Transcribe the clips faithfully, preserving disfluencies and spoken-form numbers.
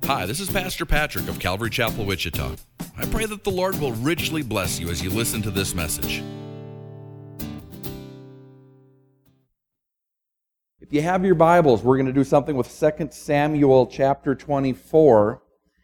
Hi, this is Pastor Patrick of Calvary Chapel, Wichita. I pray that the Lord will richly bless you as you listen to this message. If you have your Bibles, we're going to do something with Second Samuel chapter twenty-four.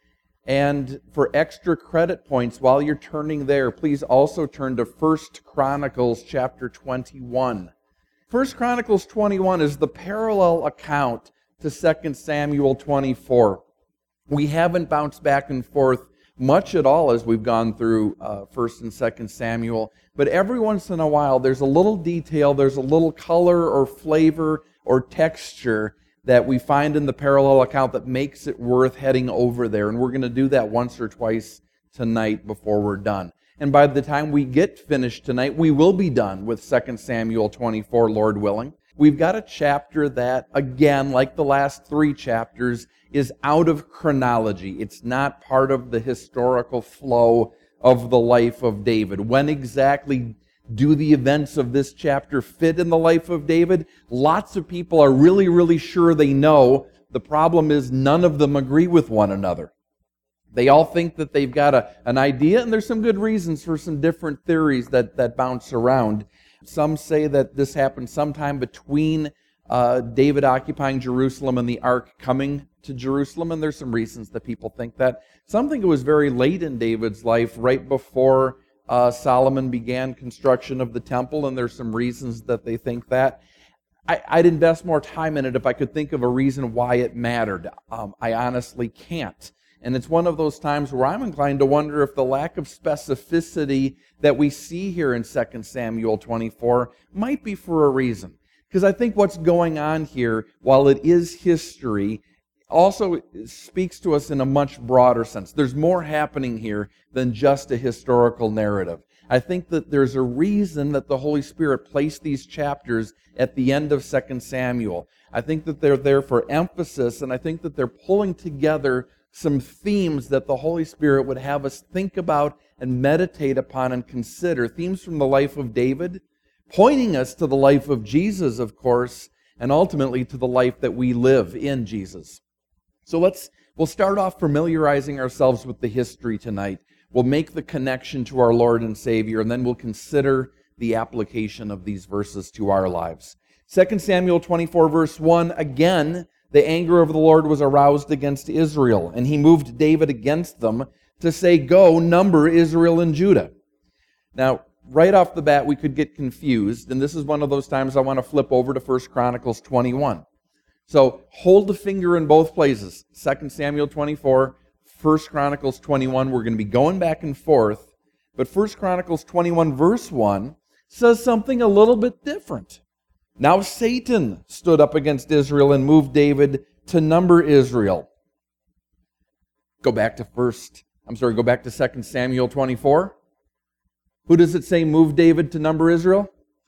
And for extra credit points, while you're turning there, please also turn to First Chronicles chapter twenty-one. First Chronicles twenty-one is the parallel account to Second Samuel twenty-four. We haven't bounced back and forth much at all as we've gone through uh, First and Second Samuel, but every once in a while there's a little detail, there's a little color or flavor or texture that we find in the parallel account that makes it worth heading over there, and we're going to do that once or twice tonight before we're done. And by the time we get finished tonight, we will be done with Second Samuel twenty-four, Lord willing. We've got a chapter that, again, like the last three chapters, is out of chronology. It's not part of the historical flow of the life of David. When exactly do the events of this chapter fit in the life of David? Lots of people are really, really sure they know. The problem is none of them agree with one another. They all think that they've got a, an idea, and there's some good reasons for some different theories that, that bounce around. Some say that this happened sometime between uh, David occupying Jerusalem and the ark coming to Jerusalem, and there's some reasons that people think that. Some think it was very late in David's life, right before uh, Solomon began construction of the temple, and there's some reasons that they think that. I, I'd invest more time in it if I could think of a reason why it mattered. Um, I honestly can't. And it's one of those times where I'm inclined to wonder if the lack of specificity that we see here in Second Samuel twenty-four might be for a reason. Because I think what's going on here, while it is history, also speaks to us in a much broader sense. There's more happening here than just a historical narrative. I think that there's a reason that the Holy Spirit placed these chapters at the end of Second Samuel. I think that they're there for emphasis, and I think that they're pulling together some themes that the Holy Spirit would have us think about and meditate upon and consider. Themes from the life of David, pointing us to the life of Jesus, of course, and ultimately to the life that we live in Jesus. So let's, we'll start off familiarizing ourselves with the history tonight. We'll make the connection to our Lord and Savior, and then we'll consider the application of these verses to our lives. Second Samuel twenty-four, verse one, again, the anger of the Lord was aroused against Israel, and he moved David against them to say, "Go, number Israel and Judah." Now, right off the bat, we could get confused, and this is one of those times I want to flip over to First Chronicles twenty-one. So, hold the finger in both places. Second Samuel twenty-four, First Chronicles twenty-one. We're going to be going back and forth, but First Chronicles twenty-one, verse one, says something a little bit different. Now Satan stood up against Israel and moved David to number Israel. Go back to first, I'm sorry, go back to Second Samuel twenty-four. Who does it say moved David to number Israel?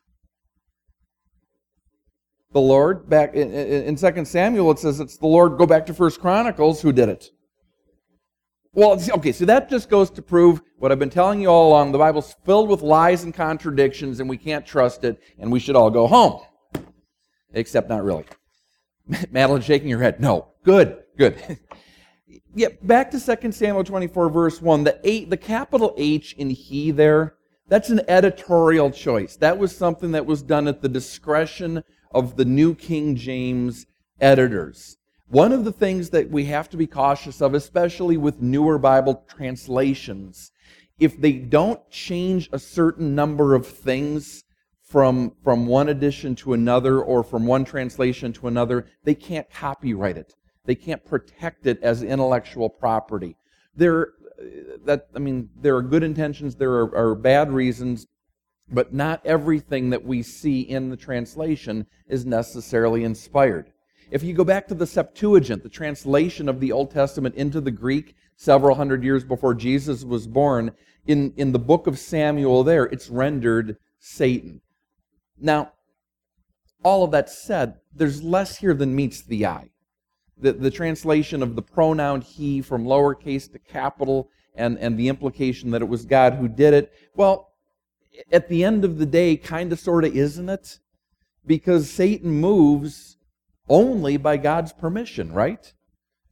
The Lord. Back in, in Second Samuel it says it's the Lord. Go back to First Chronicles. Who did it? Well, okay, so that just goes to prove what I've been telling you all along. The Bible's filled with lies and contradictions, and we can't trust it, and we should all go home. Except not really. Madeline shaking her head. No. Good. Good. Yeah, back to Second Samuel twenty-four, verse one. The eight, the capital H in he there, that's an editorial choice. That was something that was done at the discretion of the New King James editors. One of the things that we have to be cautious of, especially with newer Bible translations, if they don't change a certain number of things from, from one edition to another or from one translation to another, they can't copyright it. They can't protect it as intellectual property. There, that I mean, there are good intentions, there are, are bad reasons, but not everything that we see in the translation is necessarily inspired. If you go back to the Septuagint, the translation of the Old Testament into the Greek several hundred years before Jesus was born, in, in the book of Samuel there, it's rendered Satan. Now, all of that said, there's less here than meets the eye. The, the translation of the pronoun he from lowercase to capital and, and the implication that it was God who did it, well, at the end of the day, kind of, sort of, isn't it? Because Satan moves only by God's permission, right?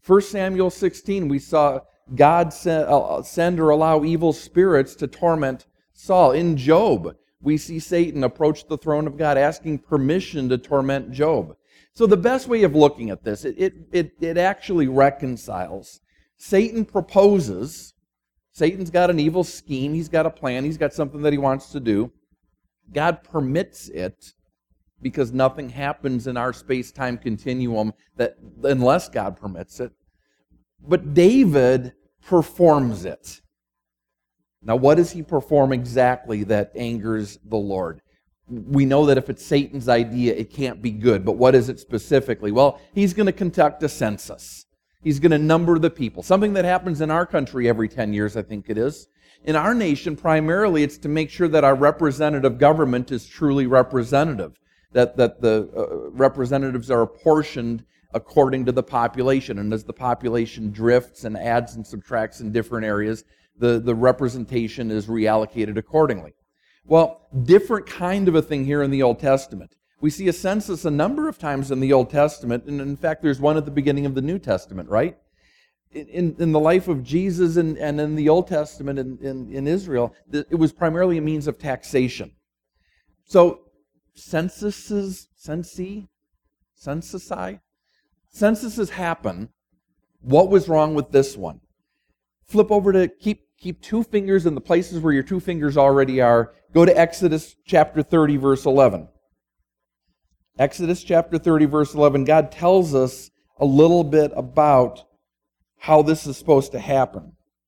First Samuel sixteen, we saw God send or allow evil spirits to torment Saul. In Job, we see Satan approach the throne of God asking permission to torment Job. So the best way of looking at this, it, it, it, it actually reconciles. Satan proposes. Satan's got an evil scheme. He's got a plan. He's got something that he wants to do. God permits it because nothing happens in our space-time continuum that unless God permits it. But David performs it. Now, what does he perform exactly that angers the Lord? We know that if it's Satan's idea, it can't be good. But what is it specifically? Well, he's going to conduct a census. He's going to number the people. Something that happens in our country every ten years, I think it is. In our nation, primarily, it's to make sure that our representative government is truly representative. That, that the uh, representatives are apportioned according to the population. And as the population drifts and adds and subtracts in different areas, the, the representation is reallocated accordingly. Well, different kind of a thing here in the Old Testament. We see a census a number of times in the Old Testament, and in fact, there's one at the beginning of the New Testament, right? In, in the life of Jesus and, and in the Old Testament in, in, in Israel, it was primarily a means of taxation. So, censuses, censi, censusi, censuses happen. What was wrong with this one? Flip over to keep keep two fingers in the places where your two fingers already are. Go to Exodus chapter thirty, verse eleven. Exodus chapter thirty, verse eleven. God tells us a little bit about how this is supposed to happen.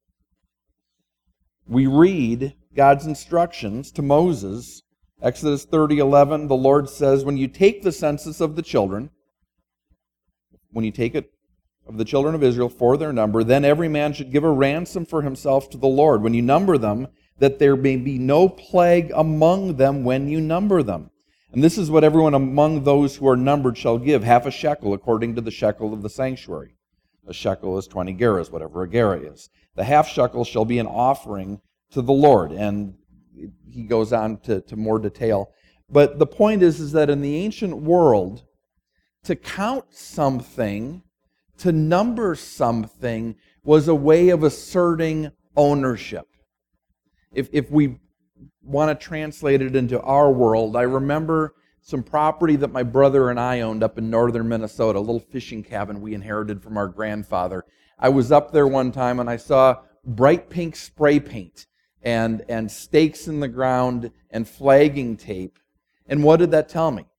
We read God's instructions to Moses. Exodus thirty, eleven, the Lord says, when you take the census of the children, when you take it of the children of Israel for their number, then every man should give a ransom for himself to the Lord. When you number them, that there may be no plague among them when you number them. And this is what everyone among those who are numbered shall give, half a shekel according to the shekel of the sanctuary. A shekel is twenty gerahs, whatever a gerah is. The half shekel shall be an offering to the Lord. And he goes on to, to more detail. But the point is, is that in the ancient world, to count something, to number something, was a way of asserting ownership. If, if we want to translate it into our world, I remember some property that my brother and I owned up in northern Minnesota, a little fishing cabin we inherited from our grandfather. I was up there one time and I saw bright pink spray paint and, and stakes in the ground and flagging tape. And what did that tell me?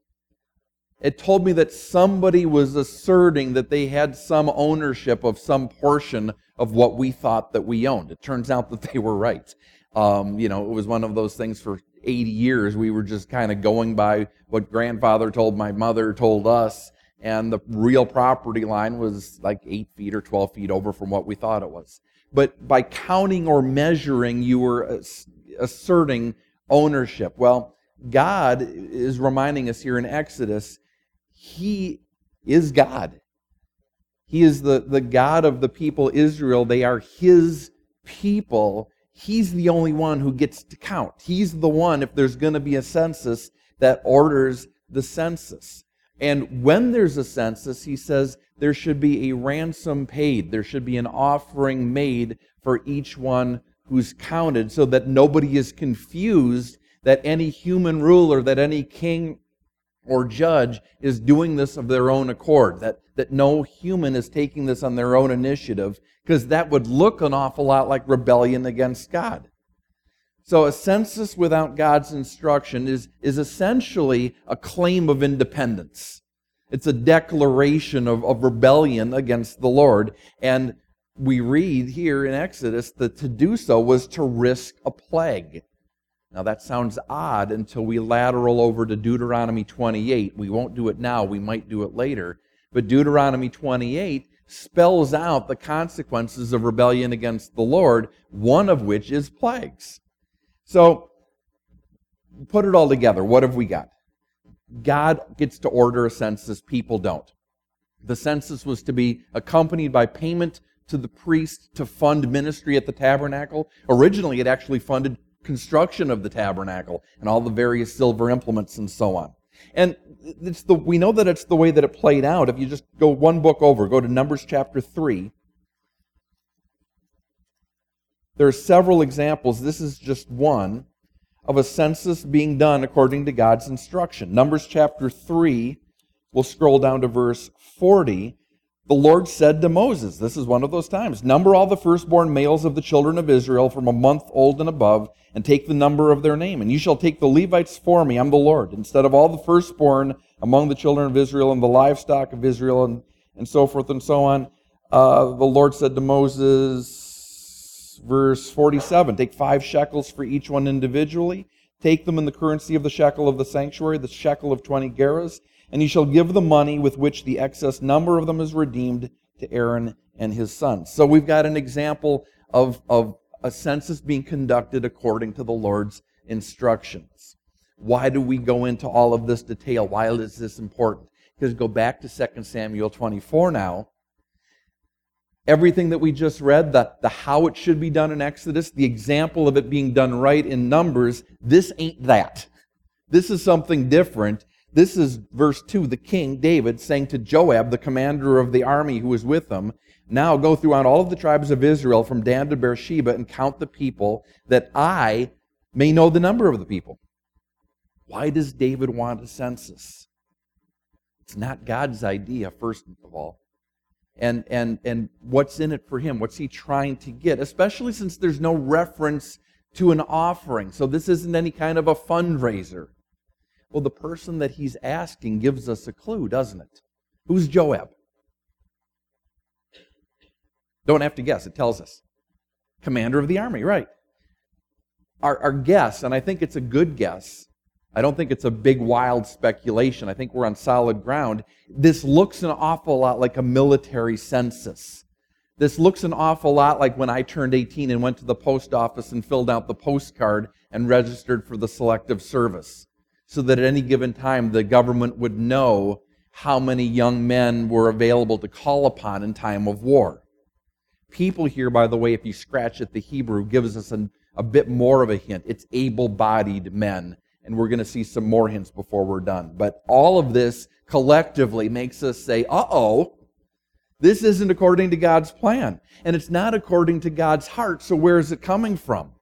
It told me that somebody was asserting that they had some ownership of some portion of what we thought that we owned. It turns out that they were right. Um, you know, it was one of those things for eighty years. We were just kind of going by what grandfather told my mother told us, and the real property line was like eight feet or twelve feet over from what we thought it was. But by counting or measuring, you were asserting ownership. Well, God is reminding us here in Exodus, He is God. He is the, the God of the people Israel. They are His people. He's the only one who gets to count. He's the one, if there's going to be a census, that orders the census. And when there's a census, He says there should be a ransom paid. There should be an offering made for each one who's counted, so that nobody is confused that any human ruler, that any king or judge is doing this of their own accord, that, that no human is taking this on their own initiative, because that would look an awful lot like rebellion against God. So a census without God's instruction is, is essentially a claim of independence. It's a declaration of, of rebellion against the Lord. And we read here in Exodus that to do so was to risk a plague. Now that sounds odd until we lateral over to Deuteronomy twenty-eight. We won't do it now, we might do it later. But Deuteronomy twenty-eight spells out the consequences of rebellion against the Lord, one of which is plagues. So, put it all together. What have we got? God gets to order a census, people don't. The census was to be accompanied by payment to the priest to fund ministry at the tabernacle. Originally, it actually funded construction of the tabernacle and all the various silver implements and so on. And it's the, we know that it's the way that it played out. If you just go one book over, go to Numbers chapter three. There are several examples. This is just one of a census being done according to God's instruction. Numbers chapter three, we'll scroll down to verse forty. The Lord said to Moses, this is one of those times, number all the firstborn males of the children of Israel from a month old and above, and take the number of their name. And you shall take the Levites for me, I'm the Lord, instead of all the firstborn among the children of Israel and the livestock of Israel, and, and so forth and so on. Uh, the Lord said to Moses, verse forty-seven, take five shekels for each one individually. Take them in the currency of the shekel of the sanctuary, the shekel of twenty gerahs, and you shall give the money with which the excess number of them is redeemed to Aaron and his sons. So we've got an example of, of a census being conducted according to the Lord's instructions. Why do we go into all of this detail? Why is this important? Because go back to Second Samuel twenty-four now. Everything that we just read, the, the how it should be done in Exodus, the example of it being done right in Numbers, this ain't that. This is something different. This is verse two, the king, David, saying to Joab, the commander of the army who was with him, now go throughout all of the tribes of Israel from Dan to Beersheba and count the people, that I may know the number of the people. Why does David want a census? It's not God's idea, first of all. And, and, and what's in it for him? What's he trying to get? Especially since there's no reference to an offering. So this isn't any kind of a fundraiser. Well, the person that he's asking gives us a clue, doesn't it? Who's Joab? Don't have to guess, it tells us. Commander of the army, right. Our, our guess, and I think it's a good guess, I don't think it's a big wild speculation, I think we're on solid ground. This looks an awful lot like a military census. This looks an awful lot like when I turned eighteen and went to the post office and filled out the postcard and registered for the Selective Service, so that at any given time the government would know how many young men were available to call upon in time of war. People here, by the way, if you scratch at the Hebrew, gives us an, a bit more of a hint. It's able-bodied men, and we're going to see some more hints before we're done. But all of this collectively makes us say, uh-oh, this isn't according to God's plan, and it's not according to God's heart, so where is it coming from?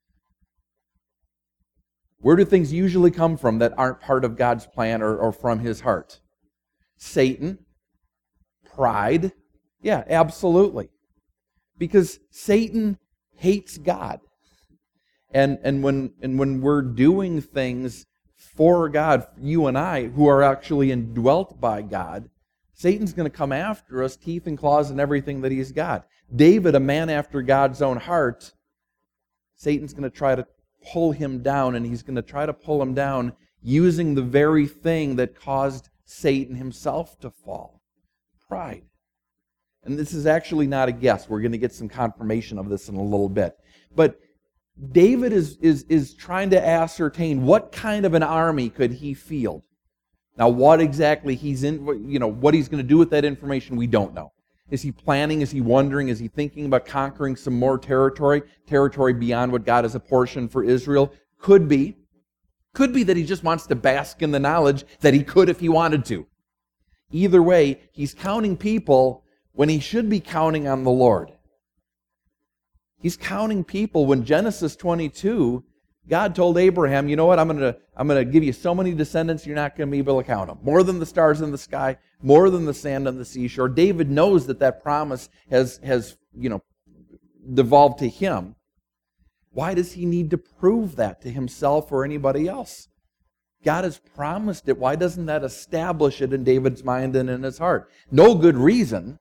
Where do things usually come from that aren't part of God's plan or, or from His heart? Satan, pride, yeah, absolutely. Because Satan hates God. And, and, when, and when we're doing things for God, you and I, who are actually indwelt by God, Satan's going to come after us, teeth and claws and everything that he's got. David, a man after God's own heart, Satan's going to try to pull him down, and he's going to try to pull him down using the very thing that caused Satan himself to fall. Pride. And this is actually not a guess. We're going to get some confirmation of this in a little bit. But David is, is, is trying to ascertain what kind of an army could he field. Now, what exactly he's in, you know, what he's going to do with that information, we don't know. Is he planning? Is he wondering? Is he thinking about conquering some more territory? Territory beyond what God has apportioned for Israel? Could be. Could be that he just wants to bask in the knowledge that he could if he wanted to. Either way, he's counting people when he should be counting on the Lord. He's counting people when Genesis twenty-two, God told Abraham, you know what, I'm going to I'm going to give you so many descendants you're not going to be able to count them. More than the stars in the sky, more than the sand on the seashore. David knows that that promise has, has you know, devolved to him. Why does he need to prove that to himself or anybody else? God has promised it. Why doesn't that establish it in David's mind and in his heart? No good reason,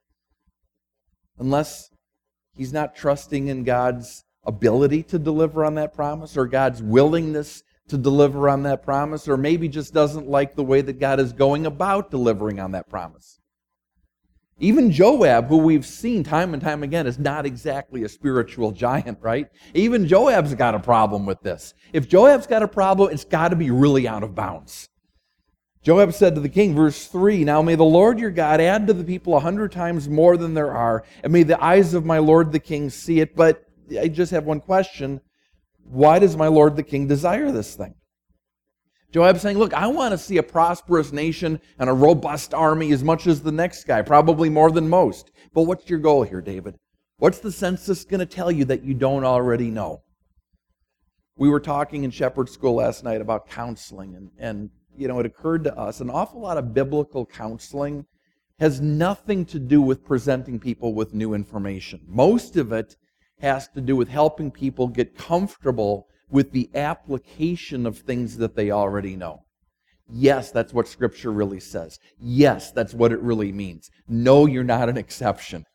unless he's not trusting in God's ability to deliver on that promise, or God's willingness to deliver on that promise, or maybe just doesn't like the way that God is going about delivering on that promise. Even Joab, who we've seen time and time again, is not exactly a spiritual giant, right? Even Joab's got a problem with this. If Joab's got a problem, it's got to be really out of bounds. Joab said to the king, verse three, now may the Lord your God add to the people a hundred times more than there are, and may the eyes of my Lord the king see it. But I just have one question. Why does my Lord the king desire this thing? Joab's saying, look, I want to see a prosperous nation and a robust army as much as the next guy, probably more than most. But what's your goal here, David? What's the census going to tell you that you don't already know? We were talking in Shepherd School last night about counseling, and, and you know, it occurred to us an awful lot of biblical counseling has nothing to do with presenting people with new information. Most of it has to do with helping people get comfortable with the application of things that they already know. Yes, that's what Scripture really says. Yes, that's what it really means. No, you're not an exception.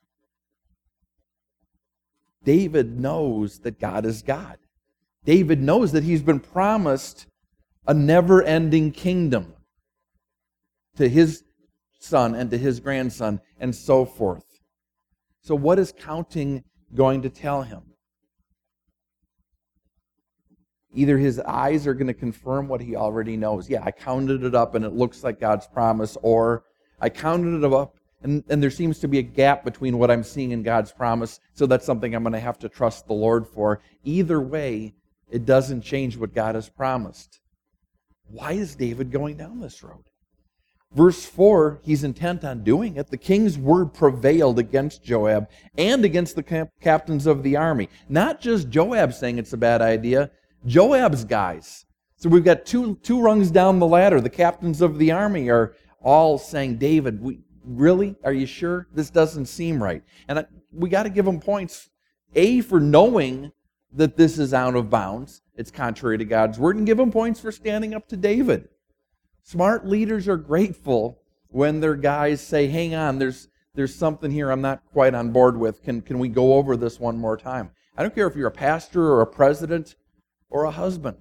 David knows that God is God. David knows that he's been promised a never-ending kingdom to his son and to his grandson and so forth. So what is counting going to tell him? Either his eyes are going to confirm what he already knows. Yeah, I counted it up and it looks like God's promise. Or I counted it up and, and there seems to be a gap between what I'm seeing and God's promise. So that's something I'm going to have to trust the Lord for. Either way, it doesn't change what God has promised. Why is David going down this road? Verse four, he's intent on doing it. The king's word prevailed against Joab and against the cap- captains of the army. Not just Joab saying it's a bad idea, Joab's guys. So we've got two, two rungs down the ladder. The captains of the army are all saying, David, we, really? Are you sure? This doesn't seem right. And I, we got to give them points, A, for knowing that this is out of bounds. It's contrary to God's word. And give them points for standing up to David. Smart leaders are grateful when their guys say, hang on, there's there's something here I'm not quite on board with. Can, can we go over this one more time? I don't care if you're a pastor or a president or a husband.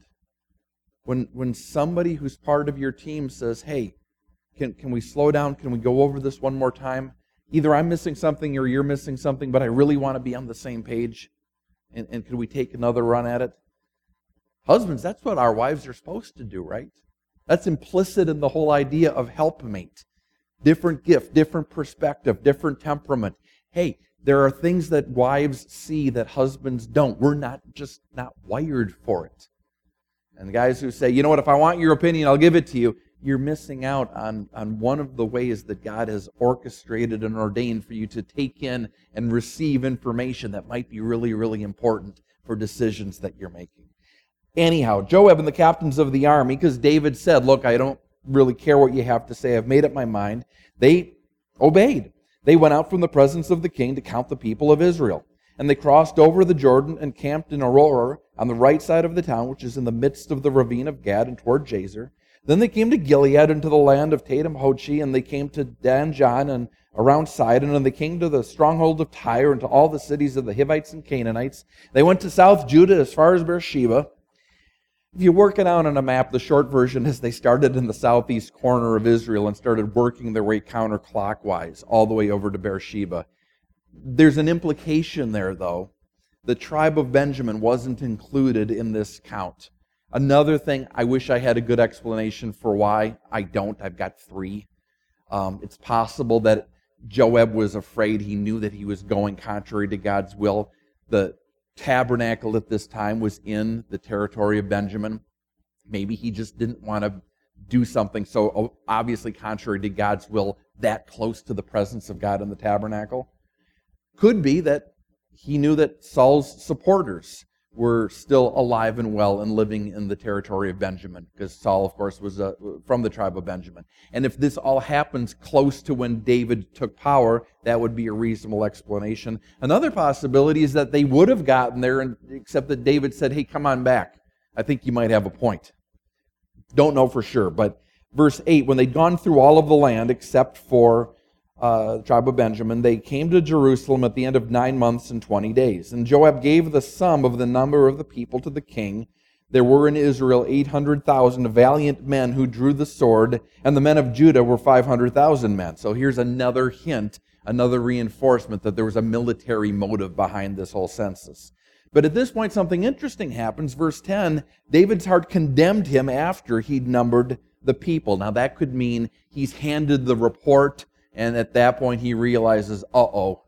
When when somebody who's part of your team says, hey, can, can we slow down? Can we go over this one more time? Either I'm missing something or you're missing something, but I really want to be on the same page. And, and can we take another run at it? Husbands, that's what our wives are supposed to do, right? That's implicit in the whole idea of helpmate. Different gift, different perspective, different temperament. Hey, there are things that wives see that husbands don't. We're not just not wired for it. And the guys who say, you know what, if I want your opinion, I'll give it to you. You're missing out on, on one of the ways that God has orchestrated and ordained for you to take in and receive information that might be really, really important for decisions that you're making. Anyhow, Joab and the captains of the army, because David said, look, I don't really care what you have to say. I've made up my mind. They obeyed. They went out from the presence of the king to count the people of Israel. And they crossed over the Jordan and camped in Aroer on the right side of the town, which is in the midst of the ravine of Gad and toward Jazer. Then they came to Gilead and to the land of Tatum Hodshi, and they came to Danjan and around Sidon, and they came to the stronghold of Tyre and to all the cities of the Hivites and Canaanites. They went to South Judah as far as Beersheba. If you work it out on a map, the short version is they started in the southeast corner of Israel and started working their way counterclockwise all the way over to Beersheba. There's an implication there, though. The tribe of Benjamin wasn't included in this count. Another thing, I wish I had a good explanation for why. I don't. I've got three. Um, it's possible that Joab was afraid. He knew that he was going contrary to God's will. The tabernacle at this time was in the territory of Benjamin. Maybe he just didn't want to do something so obviously contrary to God's will that close to the presence of God in the tabernacle. Could be that he knew that Saul's supporters were still alive and well and living in the territory of Benjamin, because Saul, of course, was uh, from the tribe of Benjamin. And if this all happens close to when David took power, that would be a reasonable explanation. Another possibility is that they would have gotten there, and, except that David said, hey, come on back. I think you might have a point. Don't know for sure, but verse eight, when they'd gone through all of the land except for Uh, tribe of Benjamin, they came to Jerusalem at the end of nine months and twenty days. And Joab gave the sum of the number of the people to the king. There were in Israel eight hundred thousand valiant men who drew the sword, and the men of Judah were five hundred thousand men. So here's another hint, another reinforcement that there was a military motive behind this whole census. But at this point, something interesting happens. Verse ten, David's heart condemned him after he'd numbered the people. Now that could mean he's handed the report, and at that point he realizes, uh-oh,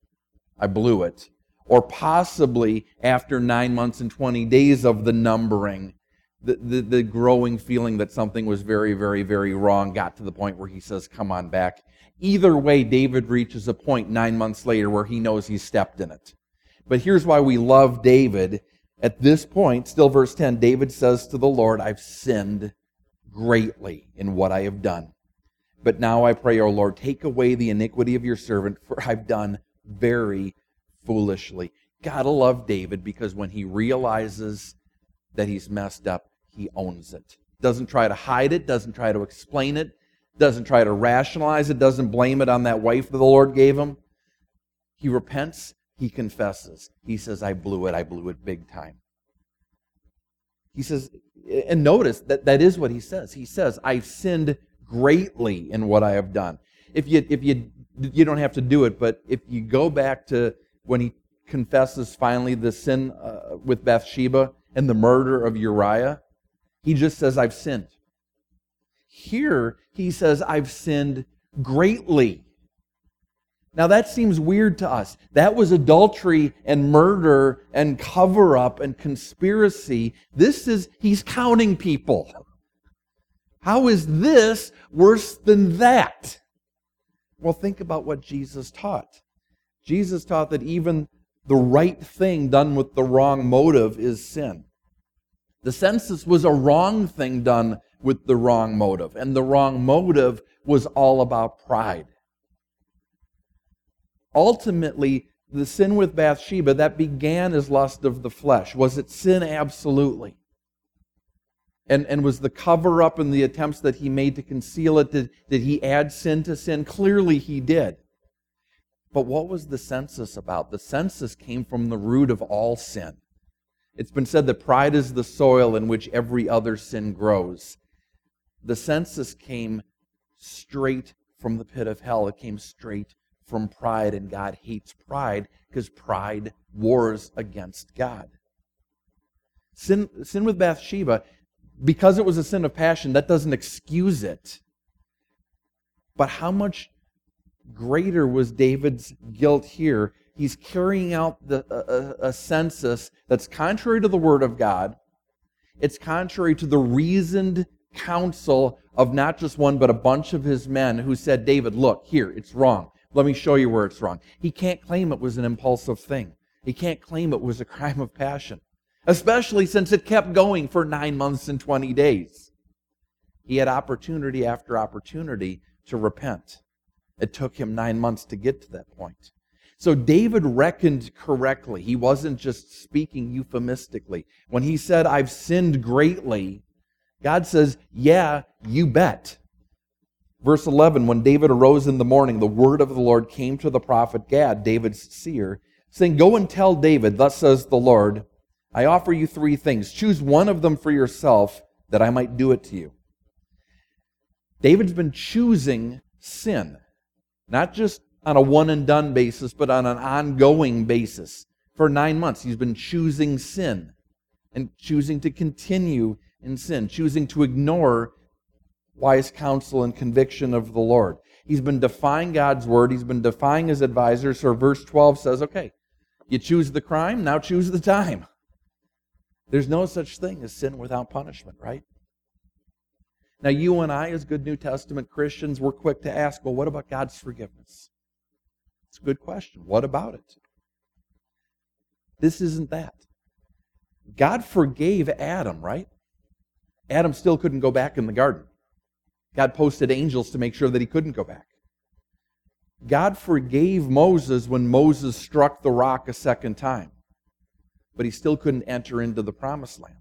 I blew it. Or possibly after nine months and twenty days of the numbering, the, the, the growing feeling that something was very, very, very wrong got to the point where he says, come on back. Either way, David reaches a point nine months later where he knows he's stepped in it. But here's why we love David. At this point, still verse ten, David says to the Lord, I've sinned greatly in what I have done. But now I pray, O Lord, take away the iniquity of your servant, for I've done very foolishly. Gotta love David, because when he realizes that he's messed up, he owns it. Doesn't try to hide it, doesn't try to explain it, doesn't try to rationalize it, doesn't blame it on that wife that the Lord gave him. He repents, he confesses. He says, I blew it, I blew it big time. He says, and notice that that is what he says. He says, I've sinned greatly in what I have done. If you if you you don't have to do it, but if you go back to when he confesses finally the sin uh, with Bathsheba and the murder of Uriah, he just says, I've sinned. Here, he says, I've sinned greatly. Now that seems weird to us. That was adultery and murder and cover-up and conspiracy. This is, he's counting people. How is this worse than that? Well, think about what Jesus taught. Jesus taught that even the right thing done with the wrong motive is sin. The census was a wrong thing done with the wrong motive, and the wrong motive was all about pride. Ultimately, the sin with Bathsheba, that began as lust of the flesh. Was it sin? Absolutely. And, and was the cover-up and the attempts that he made to conceal it, did, did he add sin to sin? Clearly he did. But what was the census about? The census came from the root of all sin. It's been said that pride is the soil in which every other sin grows. The census came straight from the pit of hell. It came straight from pride, and God hates pride because pride wars against God. Sin, sin with Bathsheba, because it was a sin of passion, that doesn't excuse it. But how much greater was David's guilt here? He's carrying out the, a, a census that's contrary to the Word of God. It's contrary to the reasoned counsel of not just one, but a bunch of his men who said, David, look, here, it's wrong. Let me show you where it's wrong. He can't claim it was an impulsive thing. He can't claim it was a crime of passion, especially since it kept going for nine months and twenty days. He had opportunity after opportunity to repent. It took him nine months to get to that point. So David reckoned correctly. He wasn't just speaking euphemistically. When he said, I've sinned greatly, God says, yeah, you bet. Verse eleven, when David arose in the morning, the word of the Lord came to the prophet Gad, David's seer, saying, go and tell David, thus says the Lord, I offer you three things. Choose one of them for yourself, that I might do it to you. David's been choosing sin, not just on a one-and-done basis, but on an ongoing basis. For nine months, he's been choosing sin and choosing to continue in sin, choosing to ignore wise counsel and conviction of the Lord. He's been defying God's word. He's been defying his advisors. So verse twelve says, okay, you choose the crime, now choose the time. There's no such thing as sin without punishment, right? Now, you and I, as good New Testament Christians, we're quick to ask, well, what about God's forgiveness? It's a good question. What about it? This isn't that. God forgave Adam, right? Adam still couldn't go back in the garden. God posted angels to make sure that he couldn't go back. God forgave Moses when Moses struck the rock a second time, but he still couldn't enter into the promised land.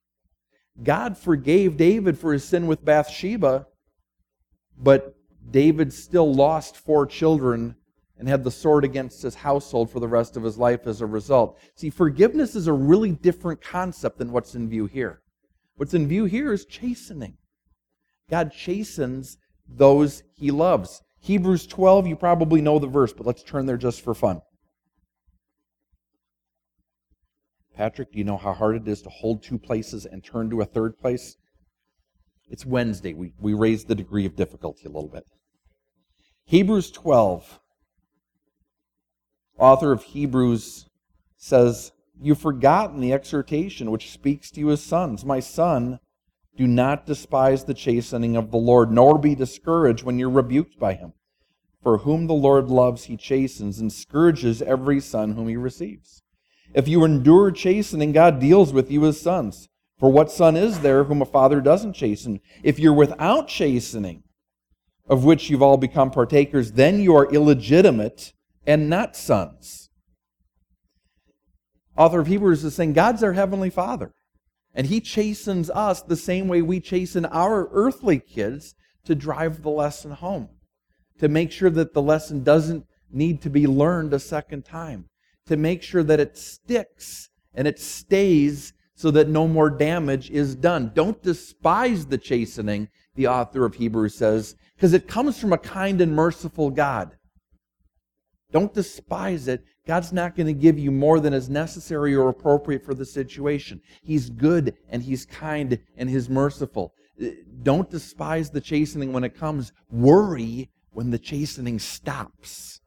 God forgave David for his sin with Bathsheba, but David still lost four children and had the sword against his household for the rest of his life as a result. See, forgiveness is a really different concept than what's in view here. What's in view here is chastening. God chastens those he loves. Hebrews twelve, you probably know the verse, but let's turn there just for fun. Patrick, do you know how hard it is to hold two places and turn to a third place? It's Wednesday. We, we raised the degree of difficulty a little bit. Hebrews twelve, author of Hebrews says You've forgotten the exhortation which speaks to you as sons. My son, do not despise the chastening of the Lord, nor be discouraged when you're rebuked by him. For whom the Lord loves, he chastens, and scourges every son whom he receives. If you endure chastening, God deals with you as sons. For what son is there whom a father doesn't chasten? If you're without chastening, of which you've all become partakers, then you are illegitimate and not sons. Author of Hebrews is saying God's our heavenly Father. And he chastens us the same way we chasten our earthly kids to drive the lesson home. To make sure that the lesson doesn't need to be learned a second time. To make sure that it sticks and it stays so that no more damage is done. Don't despise the chastening, the author of Hebrews says, because it comes from a kind and merciful God. Don't despise it. God's not going to give you more than is necessary or appropriate for the situation. He's good and He's kind and He's merciful. Don't despise the chastening when it comes. Worry when the chastening stops.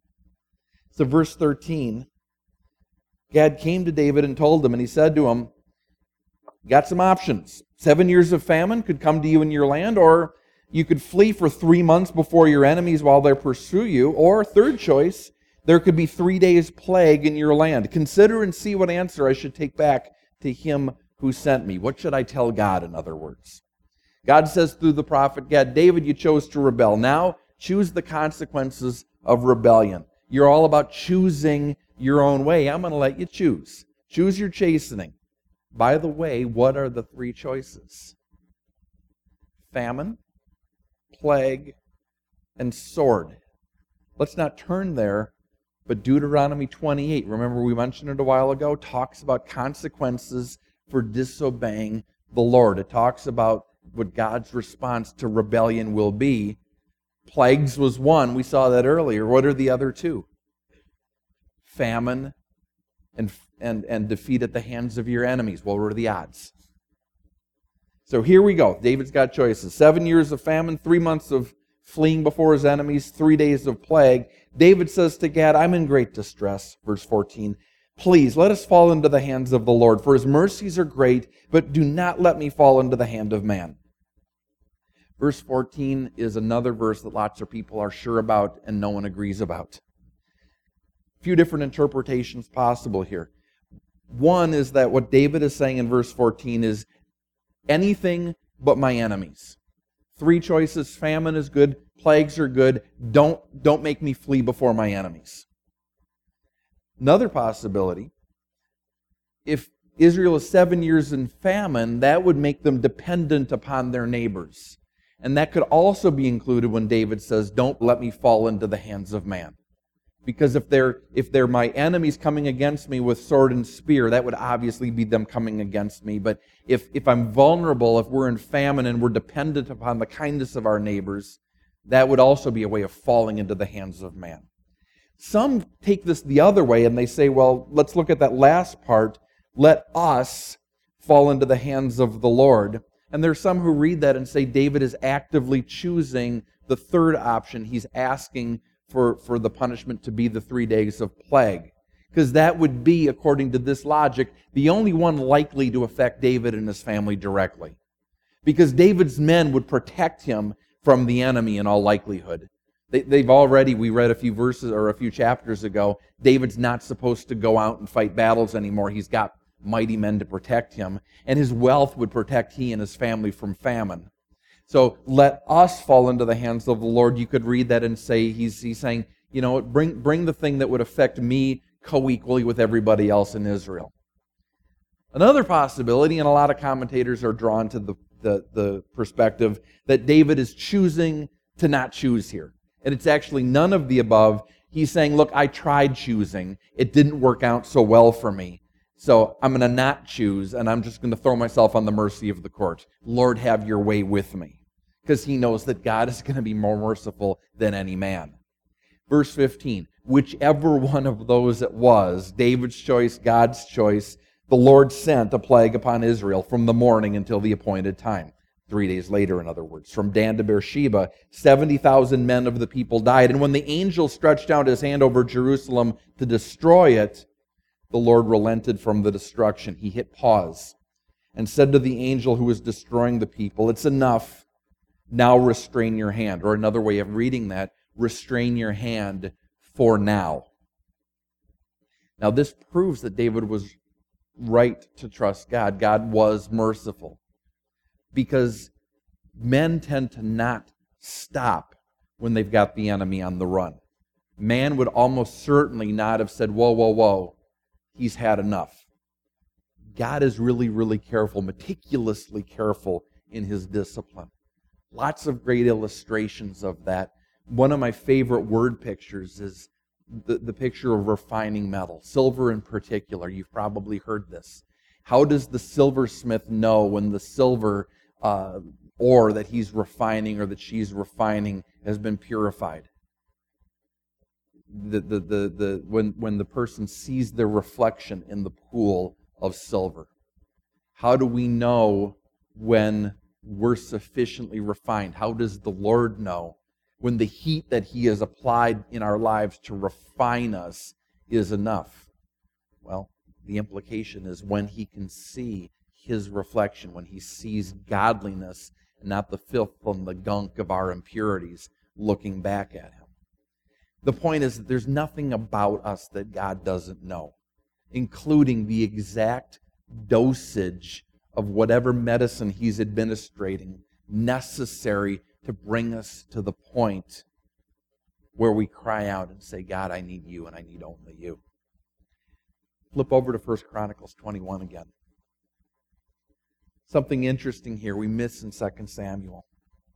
So verse thirteen, Gad came to David and told him, and he said to him, got some options. Seven years of famine could come to you in your land, or you could flee for three months before your enemies while they pursue you, or third choice, there could be three days plague in your land. Consider and see what answer I should take back to him who sent me. What should I tell God, in other words? God says through the prophet Gad, David, you chose to rebel. Now choose the consequences of rebellion. You're all about choosing your own way. I'm going to let you choose. Choose your chastening. By the way, what are the three choices? Famine, plague, and sword. Let's not turn there, but Deuteronomy twenty-eight, remember we mentioned it a while ago, talks about consequences for disobeying the Lord. It talks about what God's response to rebellion will be. Plagues was one, we saw that earlier. What are the other two? Famine and, and, and defeat at the hands of your enemies. What were the odds? So here we go. David's got choices. Seven years of famine, three months of fleeing before his enemies, three days of plague. David says to Gad, I'm in great distress, verse fourteen. Please, let us fall into the hands of the Lord, for his mercies are great, but do not let me fall into the hand of man. Verse fourteen is another verse that lots of people are sure about and no one agrees about. A few different interpretations possible here. One is that what David is saying in verse fourteen is anything but my enemies. Three choices. Famine is good. Plagues are good. Don't, don't make me flee before my enemies. Another possibility, if Israel is seven years in famine, that would make them dependent upon their neighbors. And that could also be included when David says, don't let me fall into the hands of man. Because if they're, if they're my enemies coming against me with sword and spear, that would obviously be them coming against me. But if, if I'm vulnerable, if we're in famine and we're dependent upon the kindness of our neighbors, that would also be a way of falling into the hands of man. Some take this the other way and they say, well, let's look at that last part. Let us fall into the hands of the Lord. And there's some who read that and say David is actively choosing the third option. He's asking for, for the punishment to be the three days of plague. Because that would be, according to this logic, the only one likely to affect David and his family directly. Because David's men would protect him from the enemy in all likelihood. They, they've already, we read a few verses or a few chapters ago, David's not supposed to go out and fight battles anymore. He's got mighty men to protect him. And his wealth would protect he and his family from famine. So let us fall into the hands of the Lord. You could read that and say, he's, he's saying, you know, bring, bring the thing that would affect me co-equally with everybody else in Israel. Another possibility, and a lot of commentators are drawn to the, the, the perspective that David is choosing to not choose here. And it's actually none of the above. He's saying, look, I tried choosing. It didn't work out so well for me. So I'm going to not choose, and I'm just going to throw myself on the mercy of the court. Lord, have your way with me. Because he knows that God is going to be more merciful than any man. Verse fifteen, whichever one of those it was, David's choice, God's choice, the Lord sent a plague upon Israel from the morning until the appointed time. Three days later, in other words. From Dan to Beersheba, seventy thousand men of the people died. And when the angel stretched out his hand over Jerusalem to destroy it, the Lord relented from the destruction. He hit pause and said to the angel who was destroying the people, "It's enough. Now restrain your hand." Or another way of reading that, restrain your hand for now. Now this proves that David was right to trust God. God was merciful. Because men tend to not stop when they've got the enemy on the run. Man would almost certainly not have said, whoa, whoa, whoa, he's had enough. God is really, really careful, meticulously careful in his discipline. Lots of great illustrations of that. One of my favorite word pictures is the, the picture of refining metal, silver in particular. You've probably heard this. How does the silversmith know when the silver uh, ore that he's refining or that she's refining has been purified? The, the, the, the, when, when the person sees their reflection in the pool of silver. How do we know when we're sufficiently refined? How does the Lord know when the heat that he has applied in our lives to refine us is enough? Well, the implication is when he can see his reflection, when he sees godliness and not the filth and the gunk of our impurities looking back at him. The point is that there's nothing about us that God doesn't know, including the exact dosage of whatever medicine he's administrating necessary to bring us to the point where we cry out and say, God, I need you and I need only you. Flip over to First Chronicles twenty-one again. Something interesting here we miss in Second Samuel.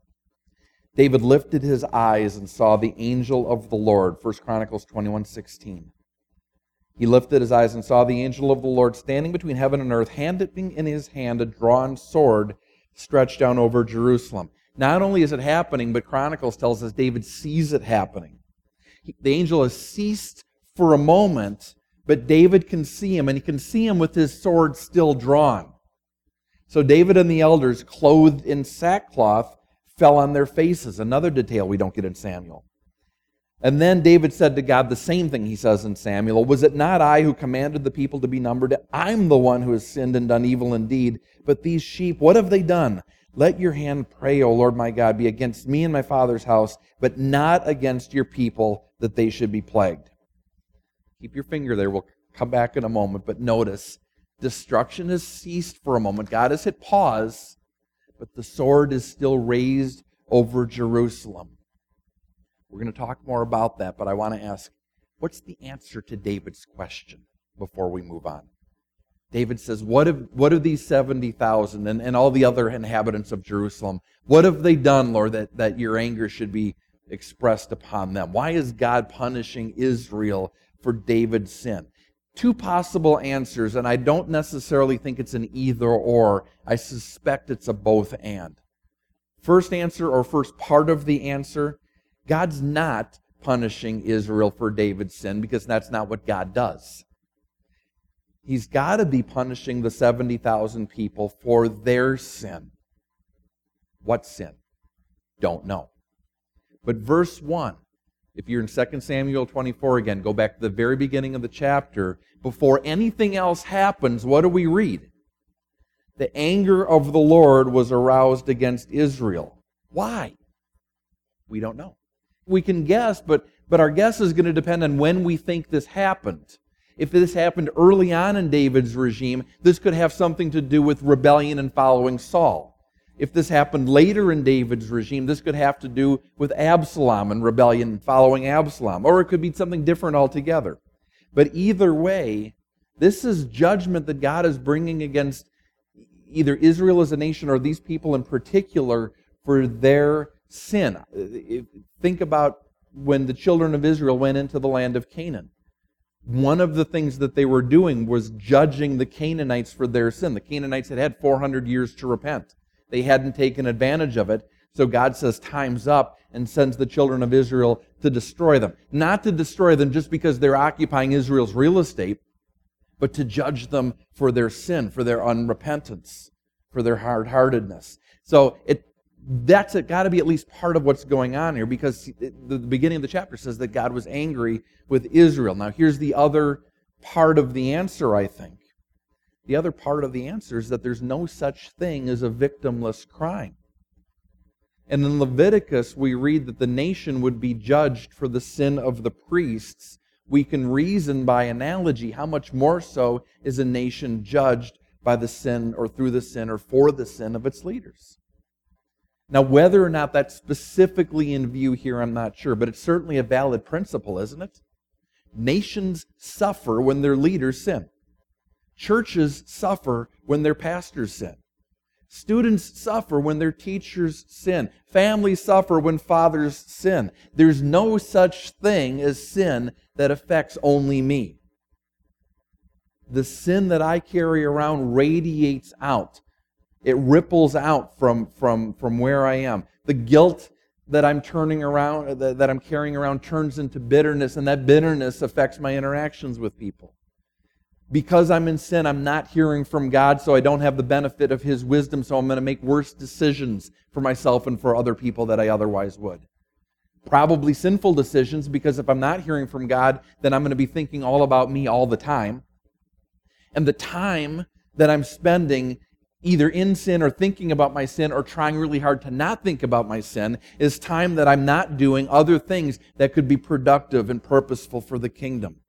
David lifted his eyes and saw the angel of the Lord. First Chronicles twenty-one sixteen. He lifted his eyes and saw the angel of the Lord standing between heaven and earth, handing in his hand a drawn sword stretched down over Jerusalem. Not only is it happening, but Chronicles tells us David sees it happening. He, the angel has ceased for a moment, but David can see him, and he can see him with his sword still drawn. So David and the elders, clothed in sackcloth, fell on their faces. Another detail we don't get in Samuel. And then David said to God the same thing he says in Samuel. Was it not I who commanded the people to be numbered? I'm the one who has sinned and done evil indeed. But these sheep, what have they done? Let your hand, pray, O Lord my God, be against me and my father's house, but not against your people, that they should be plagued. Keep your finger there. We'll come back in a moment. But notice, destruction has ceased for a moment. God has hit pause, but the sword is still raised over Jerusalem. We're going to talk more about that, but I want to ask, what's the answer to David's question before we move on? David says, what have, what have these seventy thousand and, and all the other inhabitants of Jerusalem, what have they done, Lord, that, that your anger should be expressed upon them? Why is God punishing Israel for David's sin? Two possible answers, and I don't necessarily think it's an either or. I suspect it's a both and. First answer, or first part of the answer, God's not punishing Israel for David's sin, because that's not what God does. He's got to be punishing the seventy thousand people for their sin. What sin? Don't know. But verse one, if you're in Second Samuel twenty-four again, go back to the very beginning of the chapter. Before anything else happens, what do we read? The anger of the Lord was aroused against Israel. Why? We don't know. We can guess, but, but our guess is going to depend on when we think this happened. If this happened early on in David's regime, this could have something to do with rebellion and following Saul. If this happened later in David's regime, this could have to do with Absalom and rebellion and following Absalom. Or it could be something different altogether. But either way, this is judgment that God is bringing against either Israel as a nation or these people in particular for their sin. Think about when the children of Israel went into the land of Canaan. One of the things that they were doing was judging the Canaanites for their sin. The Canaanites had had four hundred years to repent. They hadn't taken advantage of it. So God says, time's up, and sends the children of Israel to destroy them. Not to destroy them just because they're occupying Israel's real estate, but to judge them for their sin, for their unrepentance, for their hard-heartedness. So it that's got to be at least part of what's going on here, because the beginning of the chapter says that God was angry with Israel. Now here's the other part of the answer, I think. The other part of the answer is that there's no such thing as a victimless crime. And in Leviticus, we read that the nation would be judged for the sin of the priests. We can reason by analogy how much more so is a nation judged by the sin or through the sin or for the sin of its leaders. Now, whether or not that's specifically in view here, I'm not sure, but it's certainly a valid principle, isn't it? Nations suffer when their leaders sin. Churches suffer when their pastors sin. Students suffer when their teachers sin. Families suffer when fathers sin. There's no such thing as sin that affects only me. The sin that I carry around radiates out. It ripples out from, from, from where I am. The guilt that I'm turning around, that, that I'm carrying around turns into bitterness, and that bitterness affects my interactions with people. Because I'm in sin, I'm not hearing from God, so I don't have the benefit of His wisdom, so I'm going to make worse decisions for myself and for other people than I otherwise would. Probably sinful decisions, because if I'm not hearing from God, then I'm going to be thinking all about me all the time. And the time that I'm spending either in sin or thinking about my sin or trying really hard to not think about my sin is time that I'm not doing other things that could be productive and purposeful for the kingdom.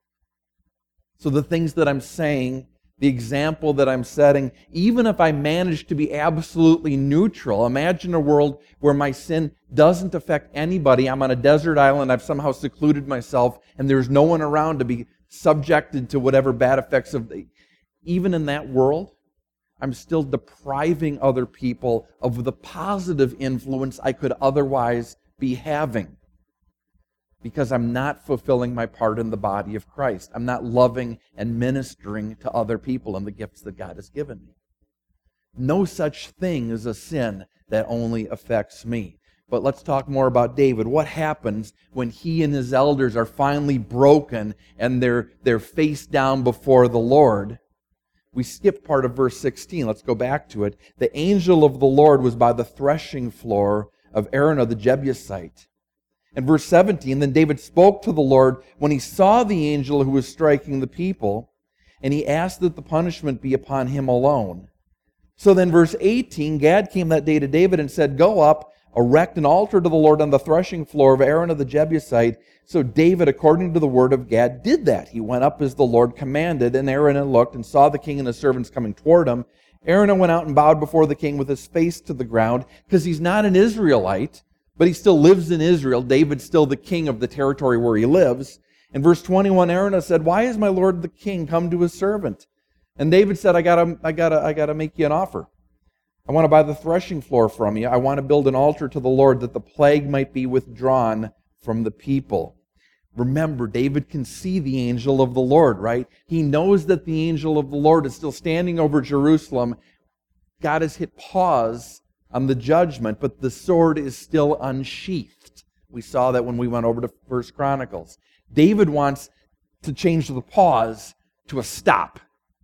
So the things that I'm saying, the example that I'm setting, even if I manage to be absolutely neutral, imagine a world where my sin doesn't affect anybody. I'm on a desert island, I've somehow secluded myself, and there's no one around to be subjected to whatever bad effects of the... Even in that world, I'm still depriving other people of the positive influence I could otherwise be having. Because I'm not fulfilling my part in the body of Christ. I'm not loving and ministering to other people and the gifts that God has given me. No such thing as a sin that only affects me. But let's talk more about David. What happens when he and his elders are finally broken and they're, they're face down before the Lord? We skipped part of verse sixteen. Let's go back to it. The angel of the Lord was by the threshing floor of Araunah the Jebusite. And verse seventeen, then David spoke to the Lord when he saw the angel who was striking the people, and he asked that the punishment be upon him alone. So then verse eighteen, Gad came that day to David and said, go up, erect an altar to the Lord on the threshing floor of Araunah the Jebusite. So David, according to the word of Gad, did that. He went up as the Lord commanded, and Araunah looked and saw the king and his servants coming toward him. Araunah went out and bowed before the king with his face to the ground, because he's not an Israelite, but he still lives in Israel. David's still the king of the territory where he lives. In verse twenty-one, Araunah said, why has my lord the king come to his servant? And David said, I gotta, I gotta, I gotta make you an offer. I want to buy the threshing floor from you. I want to build an altar to the Lord that the plague might be withdrawn from the people. Remember, David can see the angel of the Lord, right? He knows that the angel of the Lord is still standing over Jerusalem. God has hit pause on the judgment, but the sword is still unsheathed. We saw that when we went over to First Chronicles. David wants to change the pause to a stop.